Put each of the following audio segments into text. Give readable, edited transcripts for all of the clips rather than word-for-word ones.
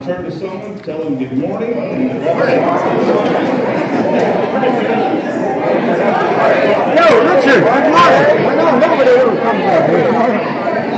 Turn to someone, tell them good morning. Yo, Richard, good morning. I know nobody ever comes out here.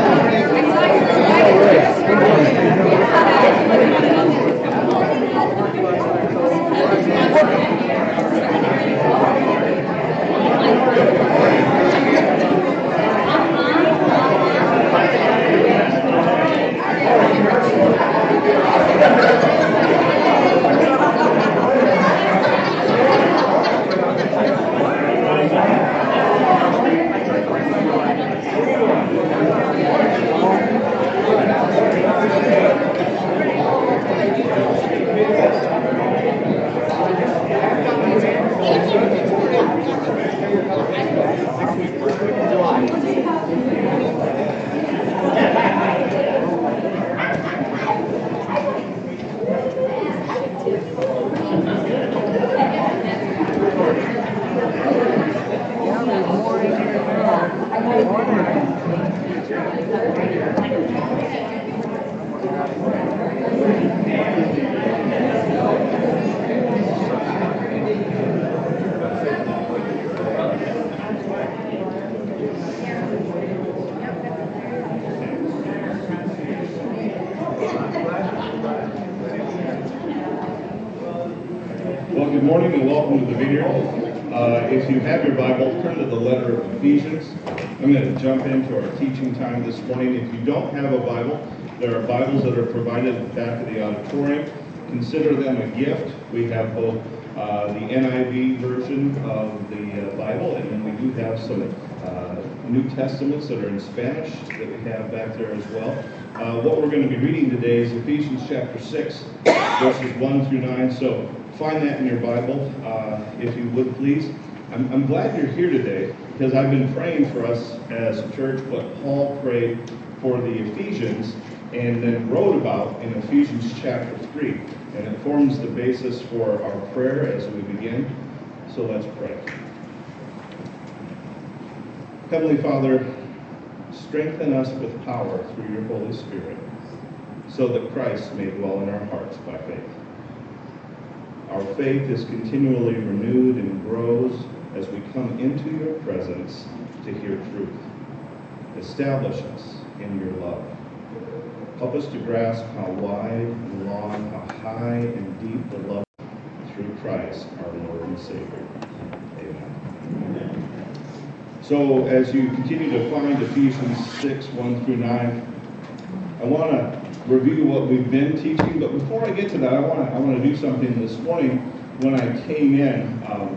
Well, good morning and welcome to the video. If you have your Bible, turn to the letter of Ephesians. I'm going to jump into our teaching time this morning. If you don't have a Bible, there are Bibles that are provided at the back of the auditorium. Consider them a gift. We have both the NIV version of the Bible, and then we do have some New Testaments that are in Spanish that we have back there as well. What we're going to be reading today is Ephesians chapter 6, verses 1 through 9. So find that in your Bible, if you would please. I'm glad you're here today because I've been praying for us as a church what Paul prayed for the Ephesians and then wrote about in Ephesians chapter 3. And it forms the basis for our prayer as we begin. So let's pray. Heavenly Father, strengthen us with power through your Holy Spirit so that Christ may dwell in our hearts by faith. Our faith is continually renewed and grows as we come into your presence to hear truth. Establish us in your love. Help us to grasp how wide and long, how high and deep the love through Christ, our Lord and Savior. Amen. So as you continue to find Ephesians 6, 1 through 9, I want to review what we've been teaching, but before I get to that, I want to do something this morning. When I came in,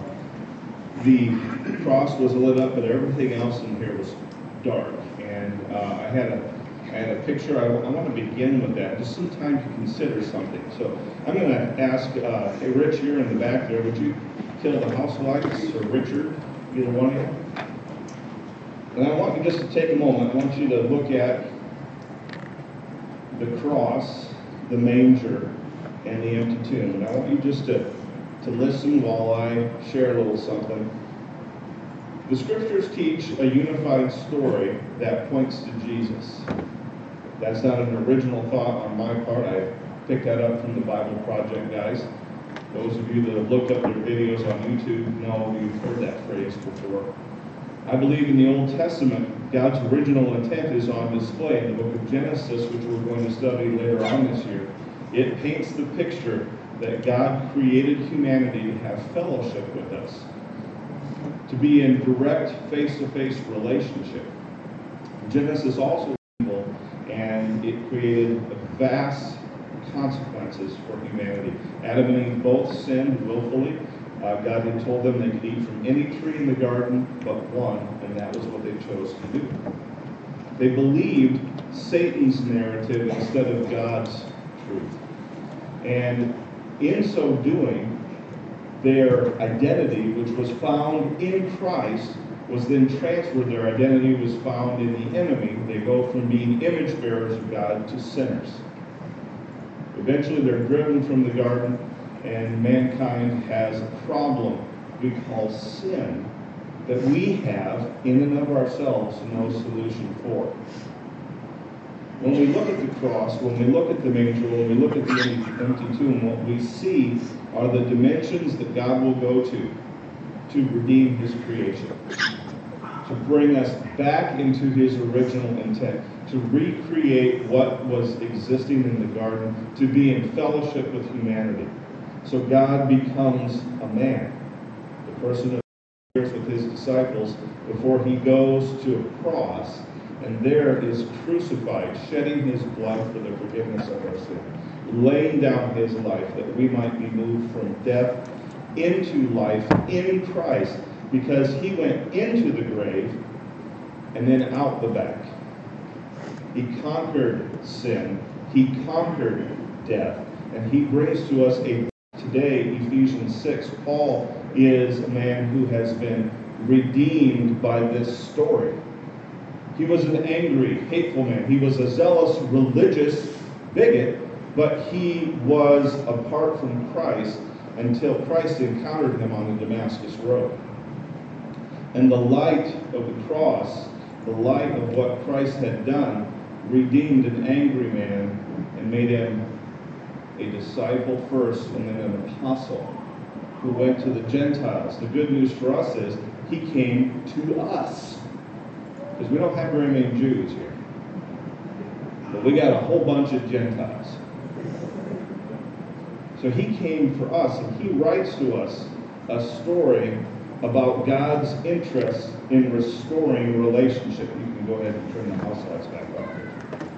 the cross was lit up, but everything else in here was dark, and I had a picture. I want to begin with that, just some time to consider something. So I'm going to ask, hey Rich, you're in the back there, would you kill the house lights, or Richard, either one of you? And I want you just to take a moment. I want you to look at the cross, the manger, and the empty tomb. And I want you just to listen while I share a little something. The scriptures teach a unified story that points to Jesus. That's not an original thought on my part. I picked that up from the Bible Project guys. Those of you that have looked up their videos on YouTube know you've heard that phrase before. I believe in the Old Testament, God's original intent is on display in the book of Genesis, which we're going to study later on this year. It paints the picture that God created humanity to have fellowship with us, to be in direct face-to-face relationship. Genesis also evil, and it created vast consequences for humanity. Adam and Eve both sinned willfully. God had told them they could eat from any tree in the garden but one, and that was what they chose to do. They believed Satan's narrative instead of God's truth. And in so doing, their identity, which was found in Christ, was then transferred. Their identity was found in the enemy. They go from being image bearers of God to sinners. Eventually, they're driven from the garden, and mankind has a problem we call sin that we have in and of ourselves no solution for. When we look at the cross, when we look at the manger, when we look at the empty tomb, what we see are the dimensions that God will go to redeem his creation, to bring us back into his original intent, to recreate what was existing in the garden, to be in fellowship with humanity. So God becomes a man, the person of with his disciples before he goes to a cross, and there is crucified, shedding his blood for the forgiveness of our sin, laying down his life that we might be moved from death into life in Christ, because he went into the grave and then out the back. He conquered sin, he conquered death, and he brings to us today, Ephesians 6, Paul is a man who has been redeemed by this story. He was an angry, hateful man. He was a zealous, religious bigot, but he was apart from Christ until Christ encountered him on the Damascus road. And the light of the cross, the light of what Christ had done, redeemed an angry man and made him a disciple first and then an apostle who went to the Gentiles. The good news for us is he came to us, because we don't have very many Jews here, but we got a whole bunch of Gentiles. So he came for us, and he writes to us a story about God's interest in restoring relationship. You can go ahead and turn the house lights back up here.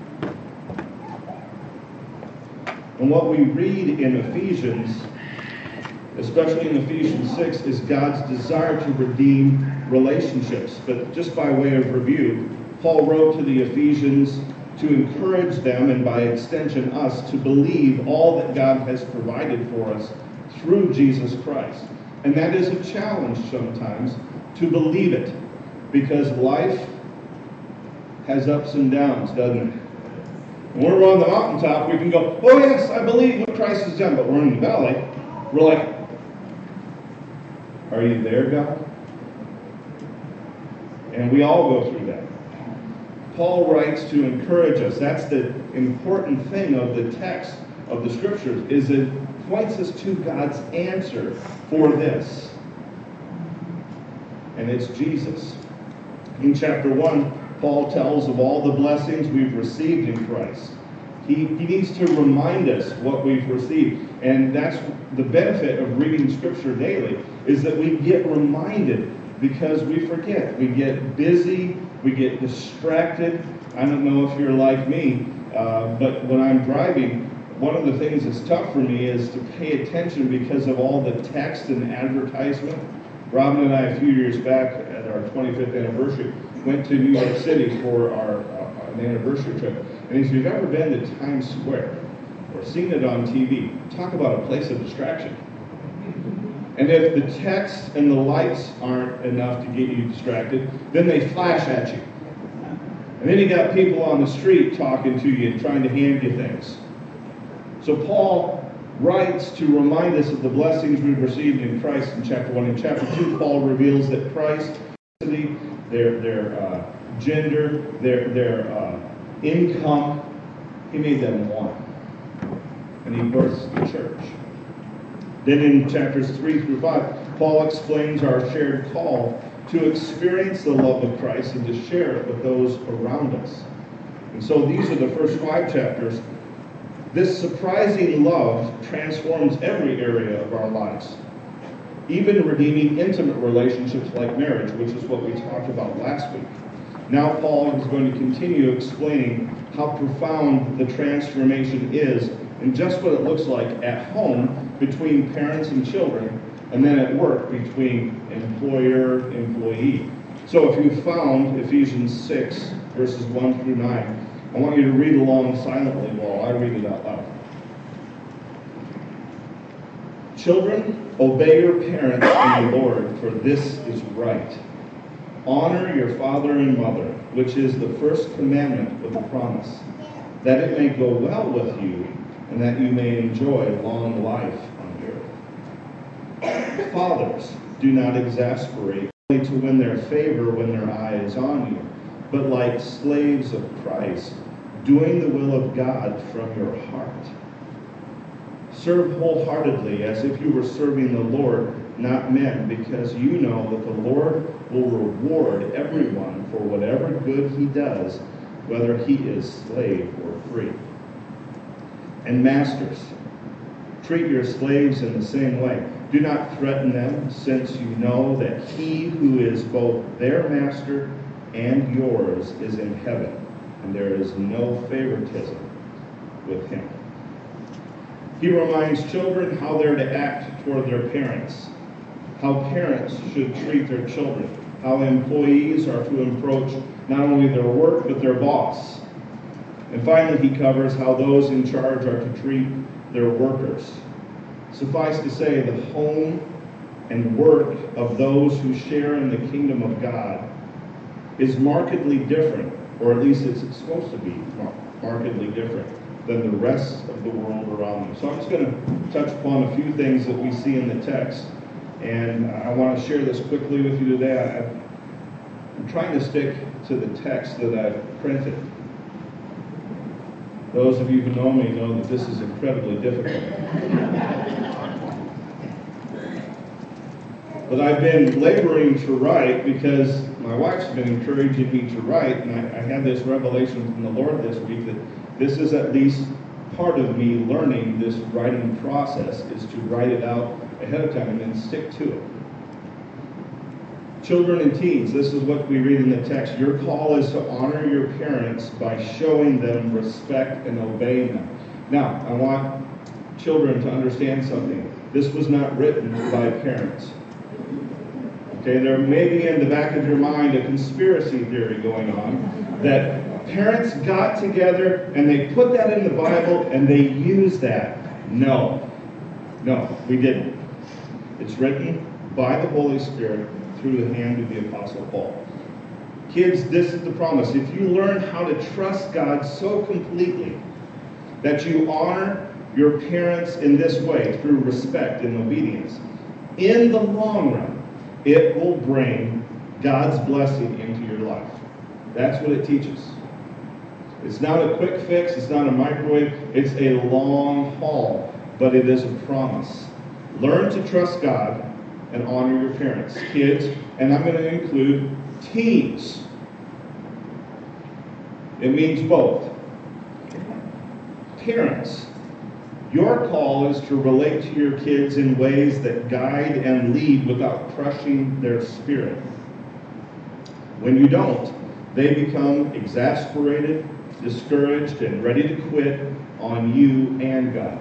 And what we read in Ephesians, especially in Ephesians 6, is God's desire to redeem relationships. But just by way of review, Paul wrote to the Ephesians to encourage them, and by extension us, to believe all that God has provided for us through Jesus Christ. And that is a challenge sometimes, to believe it, because life has ups and downs, doesn't it? When we're on the mountaintop, we can go, oh yes, I believe what Christ has done. But we're in the valley, we're like, are you there, God? And we all go through that. Paul writes to encourage us. That's the important thing of the text of the Scriptures, is it points us to God's answer for this. And it's Jesus. In chapter 1, Paul tells of all the blessings we've received in Christ. He needs to remind us what we've received. And that's the benefit of reading Scripture daily, is that we get reminded, because we forget. We get busy, we get distracted. I don't know if you're like me, but when I'm driving, one of the things that's tough for me is to pay attention because of all the text and advertisement. Robin and I, a few years back at our 25th anniversary, went to New York City for an anniversary trip. And if you've ever been to Times Square or seen it on TV, talk about a place of distraction. And if the text and the lights aren't enough to get you distracted, then they flash at you. And then you got people on the street talking to you and trying to hand you things. So Paul writes to remind us of the blessings we've received in Christ in chapter 1. In chapter 2, Paul reveals that Christ, their gender, their income, he made them one. And he births the church. Then in chapters 3 through 5, Paul explains our shared call to experience the love of Christ and to share it with those around us. And so these are the first 5 chapters. This surprising love transforms every area of our lives, even redeeming intimate relationships like marriage, which is what we talked about last week. Now Paul is going to continue explaining how profound the transformation is and just what it looks like at home between parents and children, and then at work between employer-employee. So if you found Ephesians 6, verses 1 through 9, I want you to read along silently while I read it out loud. Children, obey your parents in the Lord, for this is right. Honor your father and mother, which is the first commandment with a promise, that it may go well with you, and that you may enjoy long life on the earth. Fathers, do not exasperate, only to win their favor when their eye is on you, but like slaves of Christ, doing the will of God from your heart. Serve wholeheartedly as if you were serving the Lord, not men, because you know that the Lord will reward everyone for whatever good he does, whether he is slave or free. And masters, treat your slaves in the same way. Do not threaten them, since you know that he who is both their master and yours is in heaven, and there is no favoritism with him. He reminds children how they're to act toward their parents, how parents should treat their children, how employees are to approach not only their work but their boss. And finally, he covers how those in charge are to treat their workers. Suffice to say, the home and work of those who share in the kingdom of God is markedly different, or at least it's supposed to be markedly different than the rest of the world around them. So I'm just going to touch upon a few things that we see in the text, and I want to share this quickly with you today. I'm trying to stick to the text that I've printed. Those of you who know me know that this is incredibly difficult. But I've been laboring to write because my wife's been encouraging me to write, and I had this revelation from the Lord this week that this is at least part of me learning this writing process, is to write it out ahead of time and then stick to it. Children and teens, this is what we read in the text. Your call is to honor your parents by showing them respect and obeying them. Now, I want children to understand something. This was not written by parents. Okay, there may be in the back of your mind a conspiracy theory going on that parents got together and they put that in the Bible and they used that. No, we didn't. It's written by the Holy Spirit through the hand of the Apostle Paul. Kids, this is the promise. If you learn how to trust God so completely that you honor your parents in this way through respect and obedience, in the long run, it will bring God's blessing into your life. That's what it teaches. It's not a quick fix. It's not a microwave. It's a long haul, but it is a promise. Learn to trust God and honor your parents. Kids, and I'm going to include teens. It means both. Parents, your call is to relate to your kids in ways that guide and lead without crushing their spirit. When you don't, they become exasperated, discouraged, and ready to quit on you and God.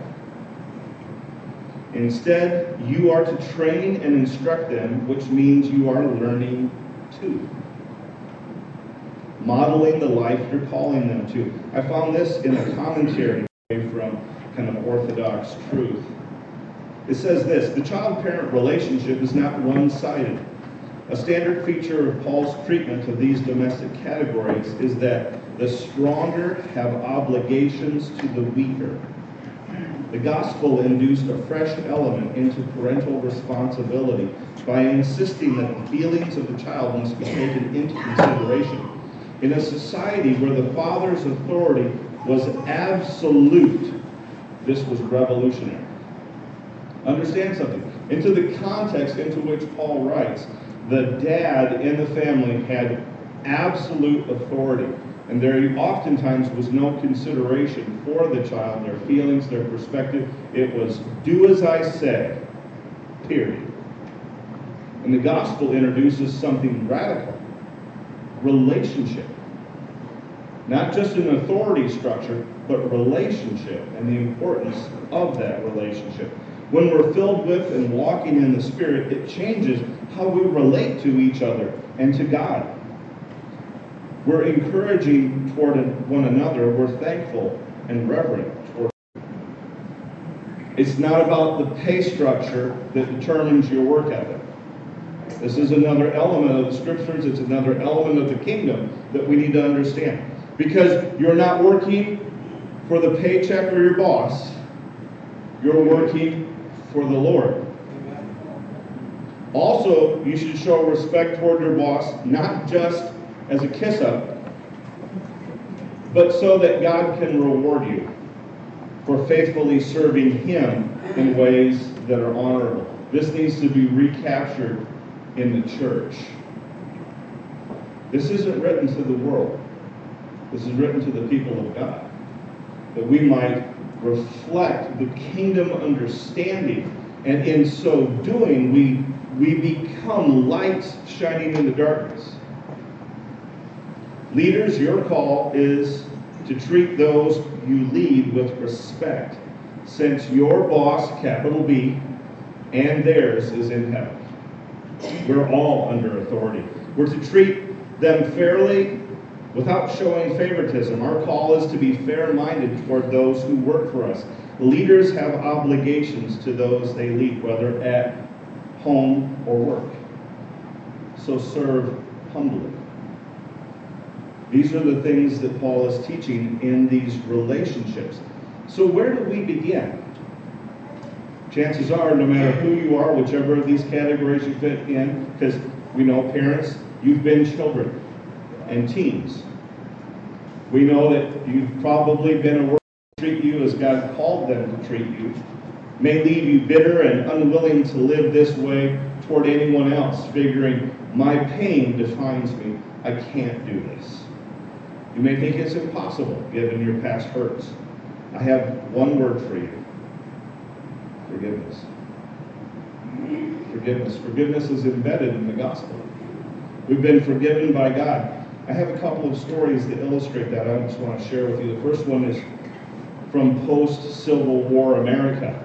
Instead, you are to train and instruct them, which means you are learning too. Modeling the life you're calling them to. I found this in a commentary from kind of Orthodox truth. It says this: the child-parent relationship is not one-sided. A standard feature of Paul's treatment of these domestic categories is that the stronger have obligations to the weaker. The gospel induced a fresh element into parental responsibility by insisting that the feelings of the child must be taken into consideration. In a society where the father's authority was absolute, this was revolutionary. Understand something. Into the context into which Paul writes, the dad in the family had absolute authority. And there oftentimes was no consideration for the child, their feelings, their perspective. It was, do as I say, period. And the gospel introduces something radical: relationship. Not just an authority structure, but relationship and the importance of that relationship. When we're filled with and walking in the Spirit, it changes how we relate to each other and to God. We're encouraging toward one another. We're thankful and reverent toward. It's not about the pay structure that determines your work ethic. This is another element of the Scriptures. It's another element of the kingdom that we need to understand. Because you're not working for the paycheck or your boss. You're working for the Lord. Also, you should show respect toward your boss, not just as a kiss-up, but so that God can reward you for faithfully serving Him in ways that are honorable. This needs to be recaptured in the church. This isn't written to the world. This is written to the people of God, that we might reflect the kingdom understanding, and in so doing, we become lights shining in the darkness. Leaders, your call is to treat those you lead with respect, since your boss, capital B, and theirs is in heaven. We're all under authority. We're to treat them fairly without showing favoritism. Our call is to be fair-minded toward those who work for us. Leaders have obligations to those they lead, whether at home or work. So serve humbly. These are the things that Paul is teaching in these relationships. So where do we begin? Chances are, no matter who you are, whichever of these categories you fit in, because we know parents, you've been children and teens. We know that you've probably been a world to treat you as God called them to treat you, may leave you bitter and unwilling to live this way toward anyone else, figuring, my pain defines me, I can't do this. You may think it's impossible, given your past hurts. I have one word for you. Forgiveness. Forgiveness. Forgiveness is embedded in the gospel. We've been forgiven by God. I have a couple of stories that illustrate that I just want to share with you. The first one is from post-Civil War America.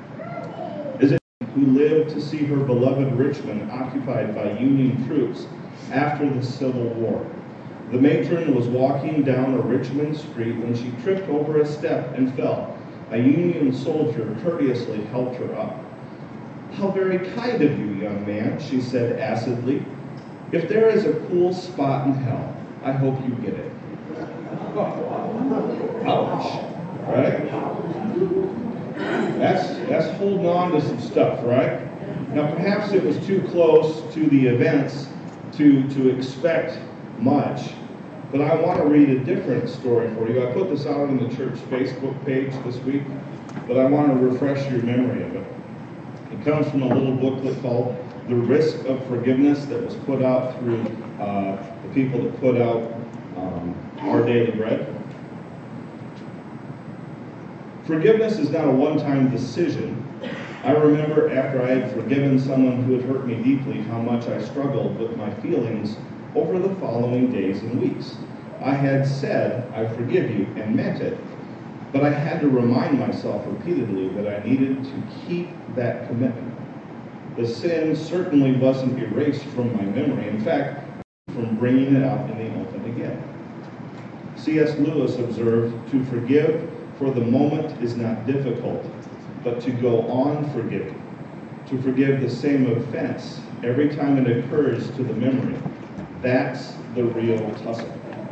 Who lived to see her beloved Richmond occupied by Union troops after the Civil War. The matron was walking down a Richmond street when she tripped over a step and fell. A Union soldier courteously helped her up. "How very kind of you, young man," she said acidly. "If there is a cool spot in hell, I hope you get it." Ouch, right? That's holding on to some stuff, right? Now, perhaps it was too close to the events to expect much, but I want to read a different story for you. I put this out on the church Facebook page this week, but I want to refresh your memory of it. It comes from a little booklet called The Risk of Forgiveness that was put out through the people that put out Our Daily Bread. Forgiveness is not a one-time decision. I remember after I had forgiven someone who had hurt me deeply how much I struggled with my feelings over the following days and weeks. I had said, "I forgive you," and meant it, but I had to remind myself repeatedly that I needed to keep that commitment. The sin certainly wasn't erased from my memory. In fact, from bringing it up in the open again. C.S. Lewis observed, "To forgive for the moment is not difficult, but to go on forgiving, to forgive the same offense every time it occurs to the memory, that's the real tussle."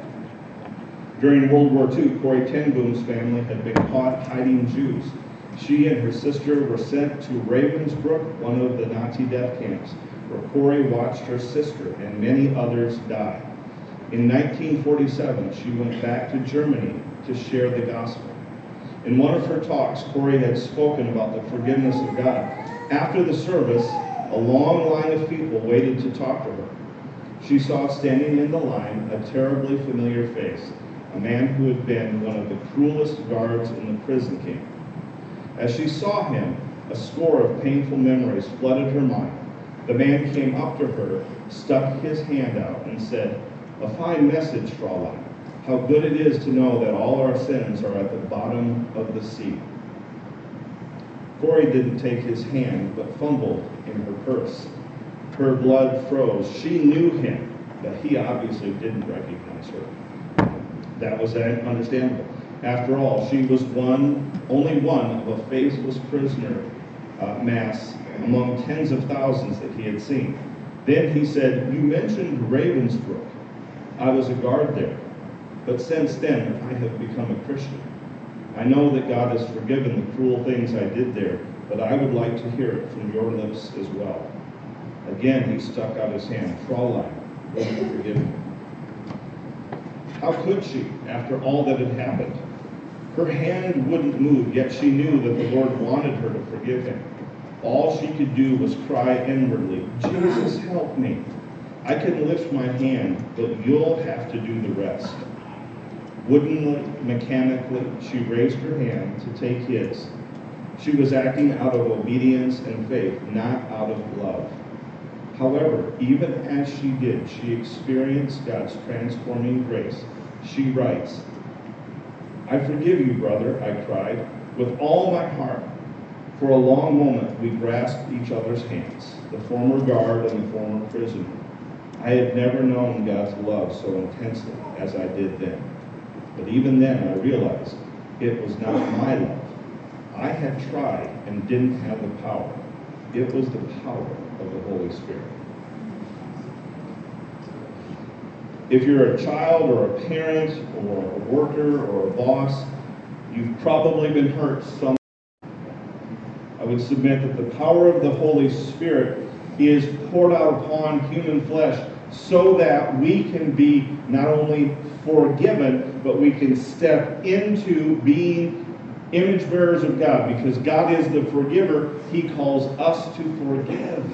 During World War II, Corrie ten Boom's family had been caught hiding Jews. She and her sister were sent to Ravensbrück, one of the Nazi death camps, where Corrie watched her sister and many others die. In 1947, she went back to Germany to share the gospel. In one of her talks, Corrie had spoken about the forgiveness of God. After the service, a long line of people waited to talk to her. She saw standing in the line a terribly familiar face, a man who had been one of the cruelest guards in the prison camp. As she saw him, a score of painful memories flooded her mind. The man came up to her, stuck his hand out, and said, "A fine message, Fraulein. How good it is to know that all our sins are at the bottom of the sea." Corrie didn't take his hand, but fumbled in her purse. Her blood froze. She knew him, but he obviously didn't recognize her. That was understandable. After all, she was only one of a faceless prisoner mass among tens of thousands that he had seen. Then he said, "You mentioned Ravensbrück. I was a guard there. But since then, I have become a Christian. I know that God has forgiven the cruel things I did there, but I would like to hear it from your lips as well." Again, he stuck out his hand. "Fraulein, will you forgive me?" How could she, after all that had happened? Her hand wouldn't move, yet she knew that the Lord wanted her to forgive him. All she could do was cry inwardly, "Jesus, help me. I can lift my hand, but you'll have to do the rest." Woodenly, mechanically, she raised her hand to take his. She was acting out of obedience and faith, not out of love. However, even as she did, she experienced God's transforming grace. She writes, "I forgive you, brother," I cried, "with all my heart." For a long moment, we grasped each other's hands, the former guard and the former prisoner. I had never known God's love so intensely as I did then. But even then, I realized it was not my love. I had tried and didn't have the power. It was the power of the Holy Spirit. If you're a child or a parent or a worker or a boss, you've probably been hurt some. I would submit that the power of the Holy Spirit is poured out upon human flesh so that we can be not only forgiven, but we can step into being image bearers of God. Because God is the forgiver, he calls us to forgive.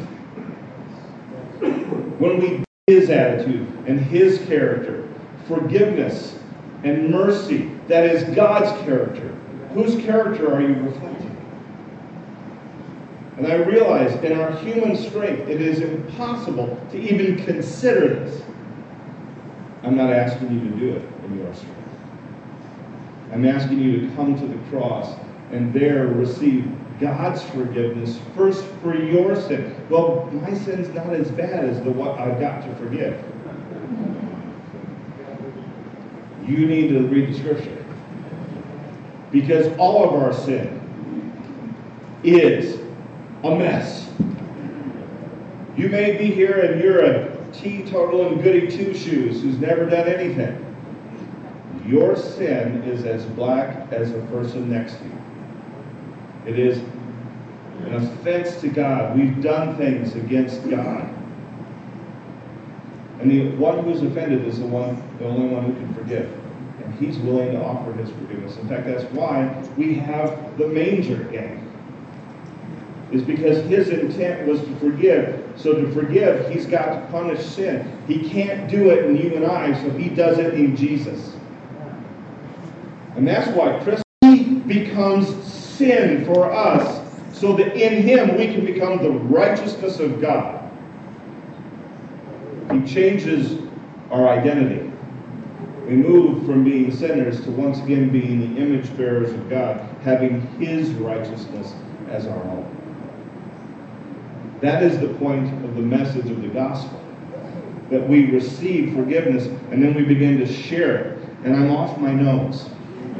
When we his attitude and his character, forgiveness and mercy, that is God's character. Whose character are you reflecting? And I realize in our human strength, it is impossible to even consider this. I'm not asking you to do it in your strength. I'm asking you to come to the cross and there receive God's forgiveness first for your sin. Well, my sin's not as bad as the what I've got to forgive. You need to read the scripture. Because all of our sin is a mess. You may be here and you're a teetotal and goody two-shoes who's never done anything. Your sin is as black as the person next to you. It is an offense to God. We've done things against God. And the one who's offended is the only one who can forgive. And he's willing to offer his forgiveness. In fact, that's why we have the manger gang. Is because his intent was to forgive. So to forgive, he's got to punish sin. He can't do it in you and I, so he does it in Jesus. And that's why Christ becomes sin for us, so that in him we can become the righteousness of God. He changes our identity. We move from being sinners to once again being the image bearers of God, having his righteousness as our own. That is the point of the message of the gospel. That we receive forgiveness and then we begin to share it. And I'm off my nose.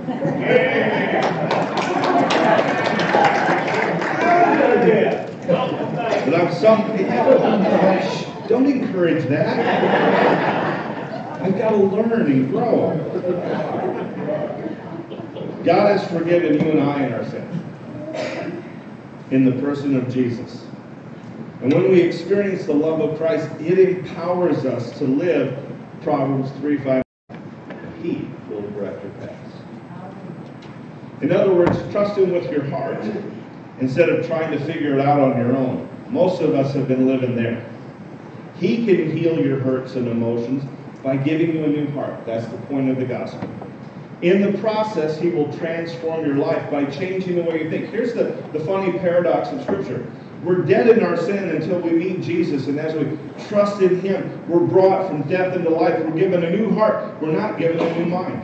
But I'm don't encourage that. I've got to learn and grow. God has forgiven you and I in our sin. In the person of Jesus. And when we experience the love of Christ, it empowers us to live Proverbs 3:5. He will direct your paths. In other words, trust him with your heart instead of trying to figure it out on your own. Most of us have been living there. He can heal your hurts and emotions by giving you a new heart. That's the point of the gospel. In the process, he will transform your life by changing the way you think. Here's the funny paradox of Scripture. We're dead in our sin until we meet Jesus, and as we trust in him, we're brought from death into life. We're given a new heart. We're not given a new mind.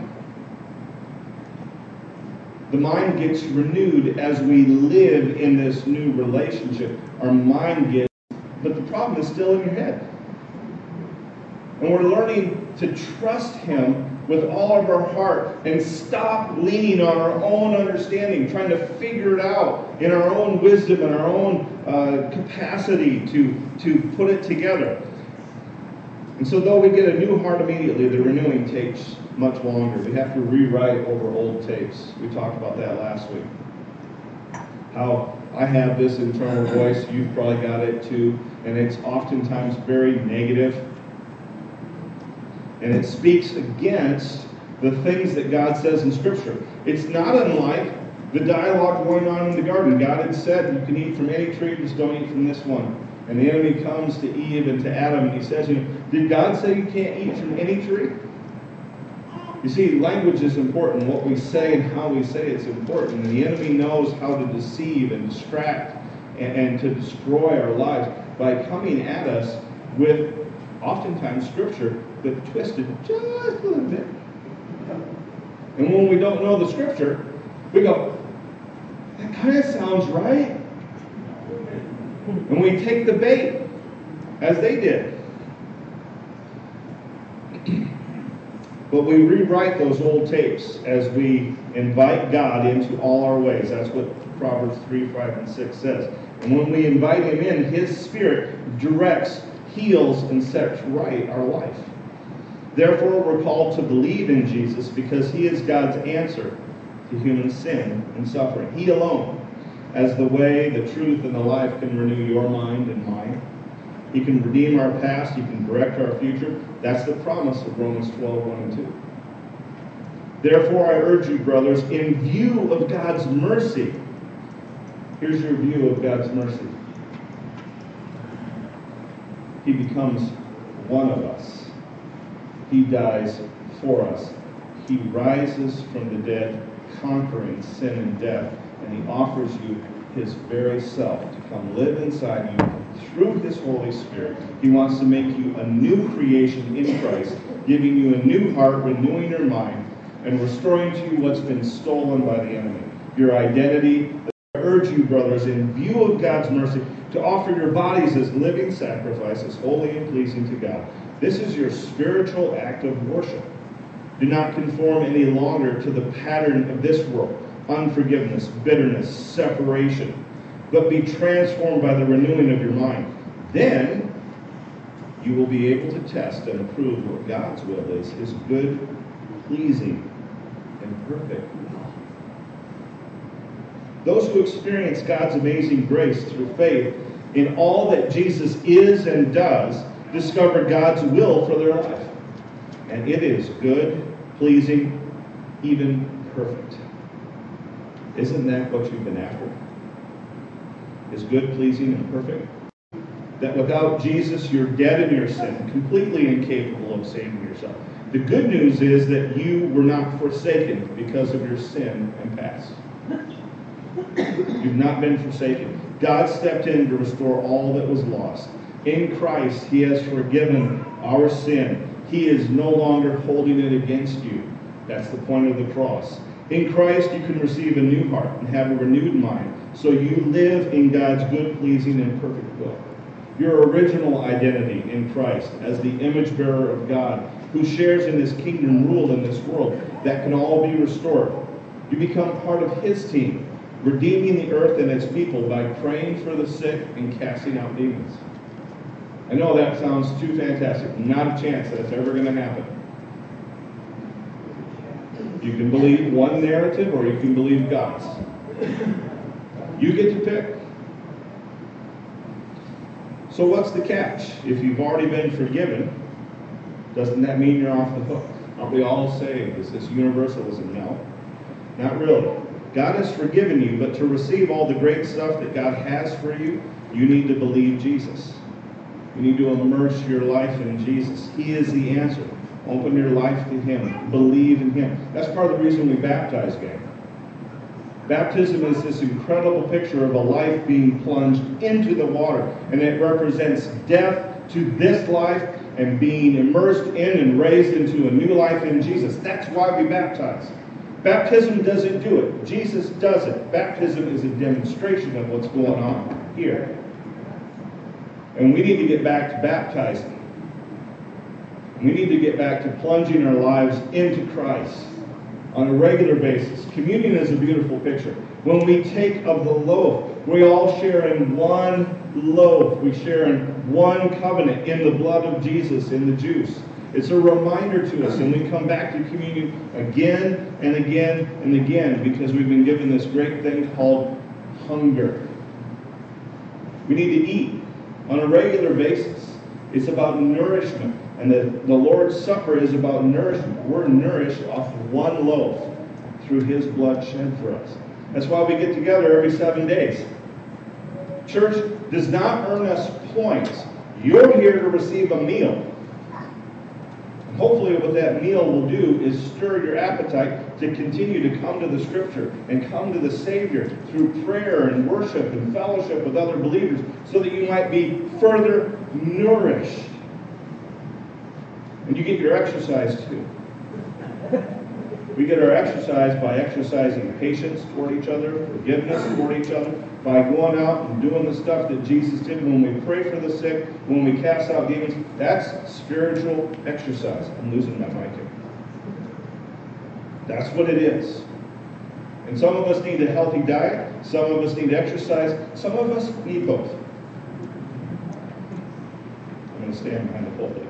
The mind gets renewed as we live in this new relationship. Our mind gets, but the problem is still in your head. And we're learning to trust him with all of our heart and stop leaning on our own understanding, trying to figure it out in our own wisdom and our own capacity to put it together. And so though we get a new heart immediately, the renewing takes much longer. We have to rewrite over old tapes. We talked about that last week. How I have this internal voice, you've probably got it too, and it's oftentimes very negative. And it speaks against the things that God says in Scripture. It's not unlike the dialogue going on in the garden. God had said, you can eat from any tree, just don't eat from this one. And the enemy comes to Eve and to Adam, and he says, did God say you can't eat from any tree? You see, language is important. What we say and how we say it's important. And the enemy knows how to deceive and distract and to destroy our lives by coming at us with, oftentimes, Scripture but twisted just a little bit. And when we don't know the Scripture, we go, that kind of sounds right. And we take the bait, as they did. But we rewrite those old tapes as we invite God into all our ways. That's what Proverbs 3, 5, and 6 says. And when we invite Him in, His Spirit directs, heals, and sets right our life. Therefore, we're called to believe in Jesus because He is God's answer to human sin and suffering. He alone, as the way, the truth, and the life, can renew your mind and mine. He can redeem our past. He can direct our future. That's the promise of Romans 12, 1 and 2. Therefore, I urge you, brothers, in view of God's mercy. Here's your view of God's mercy. He becomes one of us. He dies for us. He rises from the dead, conquering sin and death, and He offers you His very self to come live inside you through His Holy Spirit. He wants to make you a new creation in Christ, giving you a new heart, renewing your mind, and restoring to you what's been stolen by the enemy. Your identity. I urge you, brothers, in view of God's mercy, to offer your bodies as living sacrifices, holy and pleasing to God. This is your spiritual act of worship. Do not conform any longer to the pattern of this world, unforgiveness, bitterness, separation, but be transformed by the renewing of your mind. Then you will be able to test and approve what God's will is, His good, pleasing, and perfect will. Those who experience God's amazing grace through faith in all that Jesus is and does discover God's will for their life. And it is good, pleasing, even perfect. Isn't that what you've been after? Is good, pleasing, and perfect? That without Jesus, you're dead in your sin, completely incapable of saving yourself. The good news is that you were not forsaken because of your sin and past. You've not been forsaken. God stepped in to restore all that was lost. In Christ, He has forgiven our sin. He is no longer holding it against you. That's the point of the cross. In Christ, you can receive a new heart and have a renewed mind, so you live in God's good, pleasing, and perfect will. Your original identity in Christ as the image bearer of God, who shares in His kingdom rule in this world, that can all be restored. You become part of His team, redeeming the earth and its people by praying for the sick and casting out demons. I know that sounds too fantastic. Not a chance that it's ever going to happen. You can believe one narrative or you can believe God's. You get to pick. So what's the catch? If you've already been forgiven, doesn't that mean you're off the hook? Aren't we all saved? Is this universalism? No. Not really. God has forgiven you, but to receive all the great stuff that God has for you, you need to believe Jesus. You need to immerse your life in Jesus. He is the answer. Open your life to Him. Believe in Him. That's part of the reason we baptize, gang. Baptism is this incredible picture of a life being plunged into the water, and it represents death to this life and being immersed in and raised into a new life in Jesus. That's why we baptize. Baptism doesn't do it. Jesus does it. Baptism is a demonstration of what's going on here. And we need to get back to baptizing. We need to get back to plunging our lives into Christ on a regular basis. Communion is a beautiful picture. When we take of the loaf, we all share in one loaf. We share in one covenant in the blood of Jesus, in the juice. It's a reminder to us, and we come back to communion again and again and again because we've been given this great thing called hunger. We need to eat on a regular basis. It's about nourishment. And the Lord's Supper is about nourishment. We're nourished off of one loaf through His blood shed for us. That's why we get together every 7 days. Church does not earn us points. You're here to receive a meal. And hopefully what that meal will do is stir your appetite to continue to come to the Scripture and come to the Savior through prayer and worship and fellowship with other believers so that you might be further nourished. And you get your exercise too. We get our exercise by exercising patience toward each other, forgiveness toward each other, by going out and doing the stuff that Jesus did when we pray for the sick, when we cast out demons. That's spiritual exercise. I'm losing my mic here. That's what it is. And some of us need a healthy diet. Some of us need exercise. Some of us need both. I'm going to stand behind the pulpit.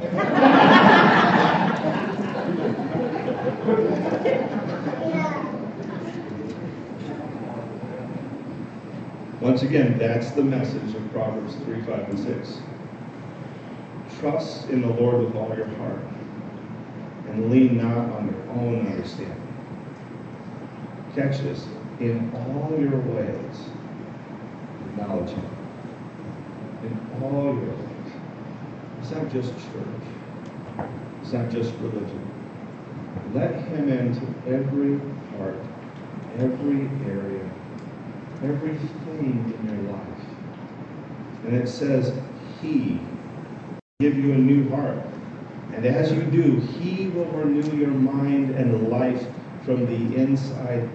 Once again, that's the message of Proverbs 3, 5, and 6. Trust in the Lord with all your heart, and lean not on your own understanding. Catch this. In all your ways, acknowledge Him. In all your ways. It's not just church. It's not just religion. Let Him into every part, every area, everything in your life. And it says, He will give you a new heart. And as you do, He will renew your mind and life from the inside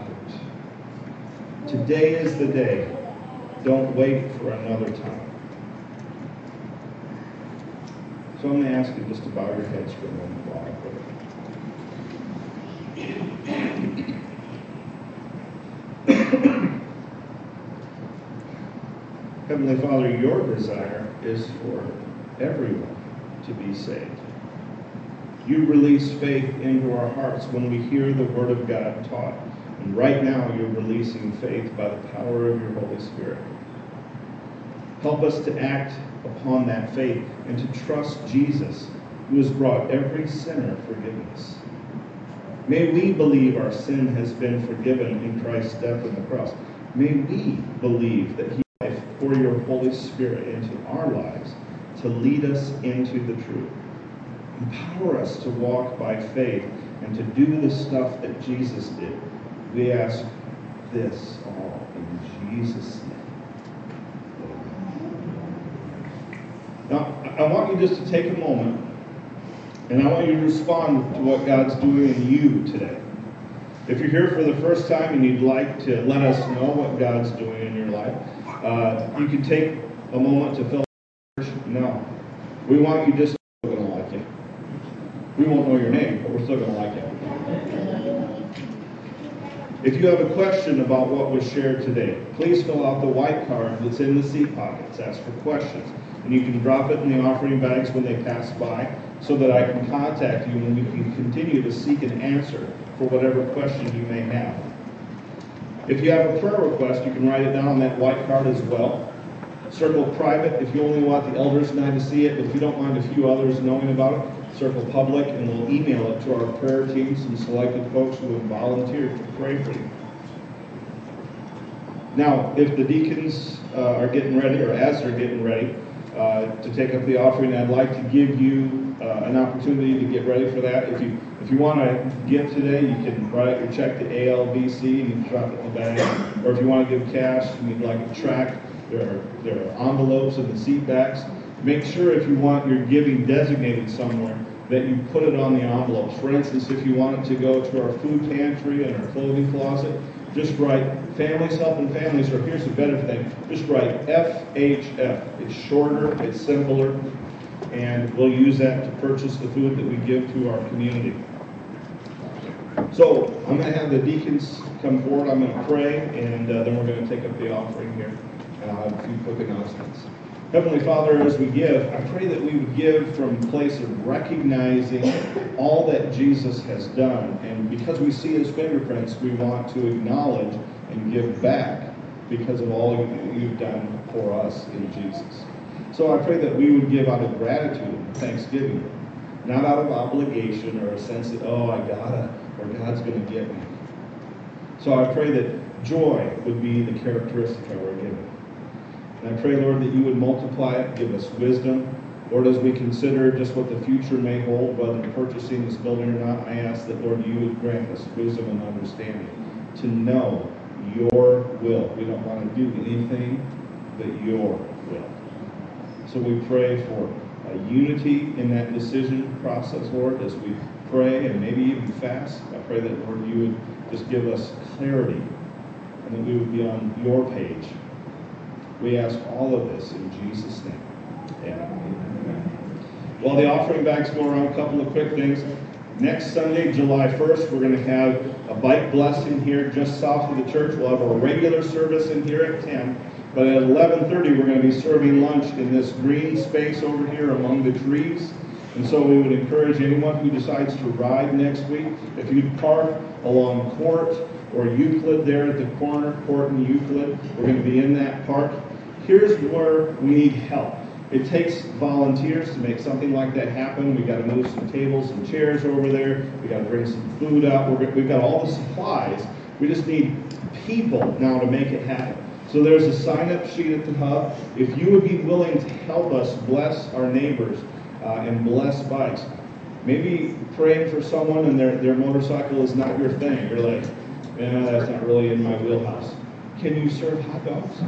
out. Today is the day. Don't wait for another time. So I'm going to ask you just to bow your heads for a moment while I pray. Heavenly Father, your desire is for everyone to be saved. You release faith into our hearts when we hear the Word of God taught. And right now you're releasing faith by the power of your Holy Spirit. Help us to act upon that faith and to trust Jesus, who has brought every sinner forgiveness. May we believe our sin has been forgiven in Christ's death on the cross. May we believe that He pour your Holy Spirit into our lives to lead us into the truth. Empower us to walk by faith and to do the stuff that Jesus did. We ask this all in Jesus' name. Now, I want you just to take a moment and I want you to respond to what God's doing in you today. If you're here for the first time and you'd like to let us know what God's doing in your life, you can take a moment to fill out the church. No. We want you just to we're going to like you. We won't know your name, but we're still going to like you. If you have a question about what was shared today, please fill out the white card that's in the seat pockets. Ask for questions. And you can drop it in the offering bags when they pass by so that I can contact you and we can continue to seek an answer for whatever question you may have. If you have a prayer request, you can write it down on that white card as well. Circle private if you only want the elders and I to see it. But if you don't mind a few others knowing about it, circle public and we'll email it to our prayer team, some selected folks who have volunteered to pray for you. Now, if the deacons are getting ready, or as they're getting ready to take up the offering, I'd like to give you an opportunity to get ready for that. If you want to give today, you can write out your check to ALBC and you can drop it in the bag. Or if you want to give cash and you'd like a tract, there are envelopes in the seat backs. Make sure if you want your giving designated somewhere that you put it on the envelopes. For instance, if you want it to go to our food pantry and our clothing closet, just write Families Helping Families, or here's a better thing, just write FHF. It's shorter, it's simpler, and we'll use that to purchase the food that we give to our community. So I'm going to have the deacons come forward. I'm going to pray, and then we're going to take up the offering here. And I'll have a few quick announcements. Heavenly Father, as we give, I pray that we would give from a place of recognizing all that Jesus has done. And because we see His fingerprints, we want to acknowledge and give back because of all you've done for us in Jesus. So I pray that we would give out of gratitude and thanksgiving, not out of obligation or a sense that, oh, I gotta, or God's going to get me. So I pray that joy would be the characteristic that we're given. And I pray, Lord, that you would multiply it, give us wisdom. Lord, as we consider just what the future may hold, whether purchasing this building or not, I ask that, Lord, you would grant us wisdom and understanding to know your will. We don't want to do anything but your will. So we pray for unity in that decision process, Lord, as we pray and maybe even fast. I pray that, Lord, you would just give us clarity and that we would be on your page. We ask all of this in Jesus' name. Amen. While the offering bags go around, a couple of quick things. Next Sunday, July 1st, we're going to have a bike blessing here just south of the church. We'll have a regular service in here at 10. But at 11:30, we're going to be serving lunch in this green space over here among the trees. And so we would encourage anyone who decides to ride next week, if you'd park along Court or Euclid there at the corner, Court and Euclid, we're going to be in that park. Here's where we need help. It takes volunteers to make something like that happen. We've got to move some tables and chairs over there. We've got to bring some food up. We've got all the supplies. We just need people now to make it happen. So there's a sign-up sheet at the hub. If you would be willing to help us bless our neighbors and bless bikes, maybe praying for someone and their motorcycle is not your thing. You're like, that's not really in my wheelhouse. Can you serve hot dogs?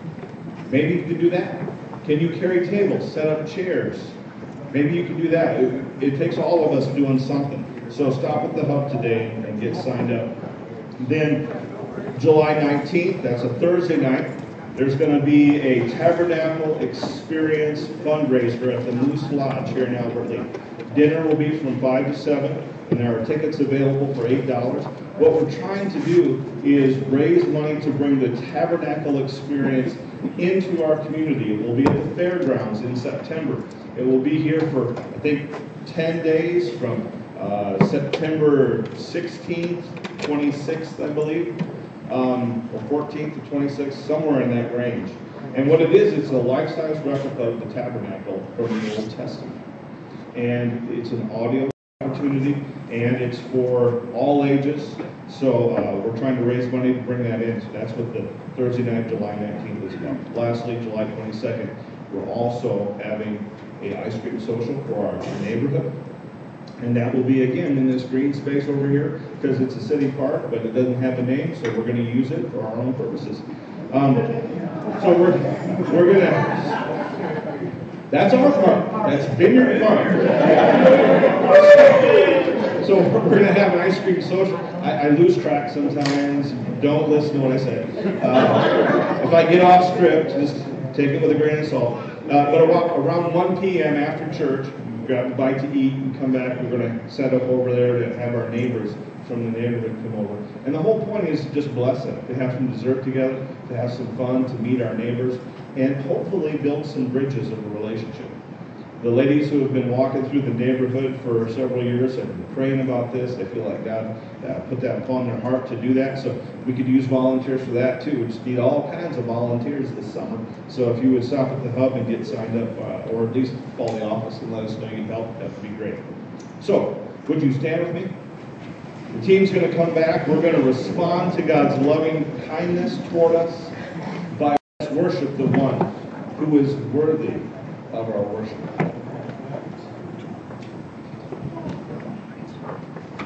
Maybe you can do that. Can you carry tables, set up chairs? Maybe you can do that. It takes all of us doing something. So stop at the hub today and get signed up. Then July 19th, that's a Thursday night, there's going to be a Tabernacle Experience fundraiser at the Moose Lodge here in Albert Lea. Dinner will be from 5 to 7, and there are tickets available for $8. What we're trying to do is raise money to bring the Tabernacle Experience into our community. It will be at the fairgrounds in September. It will be here for, I think, 10 days from September 16th, 26th, I believe, or 14th to 26th, somewhere in that range. And what it is, it's a life-size replica of the tabernacle from the Old Testament. And it's an audio opportunity, and it's for all ages. So we're trying to raise money to bring that in. So that's what the Thursday night, July 19th is about. Lastly, July 22nd, we're also having an ice cream social for our neighborhood. And that will be, again, in this green space over here, because it's a city park, but it doesn't have a name, so we're going to use it for our own purposes. So we're going to... That's our park. That's Vineyard Park. So we're going to have an ice cream social. I lose track sometimes. Don't listen to what I say. If I get off script, just take it with a grain of salt. But around 1 p.m. after church, grab a bite to eat and come back. We're going to set up over there to have our neighbors from the neighborhood come over. And the whole point is to just bless them, to have some dessert together, to have some fun, to meet our neighbors, and hopefully build some bridges of a relationship. The ladies who have been walking through the neighborhood for several years have been praying about this. They feel like God put that upon their heart to do that. So we could use volunteers for that too. We just need all kinds of volunteers this summer. So if you would stop at the hub and get signed up, or at least call the office and let us know you need help, that would be great. So, would you stand with me? The team's going to come back. We're going to respond to God's loving kindness toward us by worship the one who is worthy of our worship.